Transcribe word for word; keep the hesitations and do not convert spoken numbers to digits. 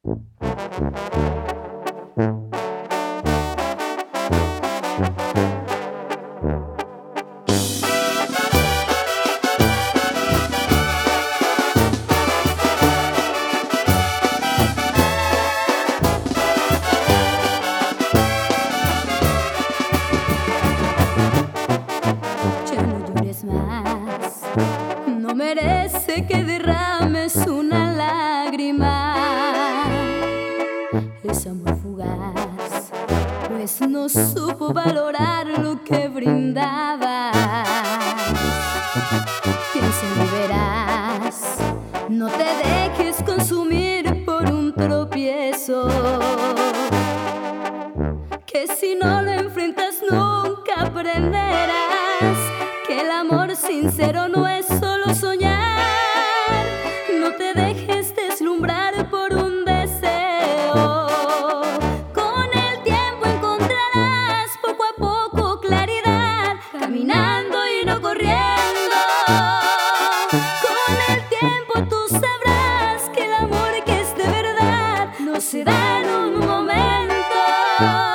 Más. No merece que derrames una lágrima. Es amor fugaz, pues no supo valorar lo que brindaba. Piensa y verás, no te dejes consumir por un tropiezo, que si no lo enfrentas nunca aprenderás que el amor sincero no es solo soñar. No te dejes deslumbrar por un deseo. Con el tiempo encontrarás poco a poco claridad, caminando y no corriendo. Con el tiempo tú sabrás que el amor que es de verdad no se da en un momento.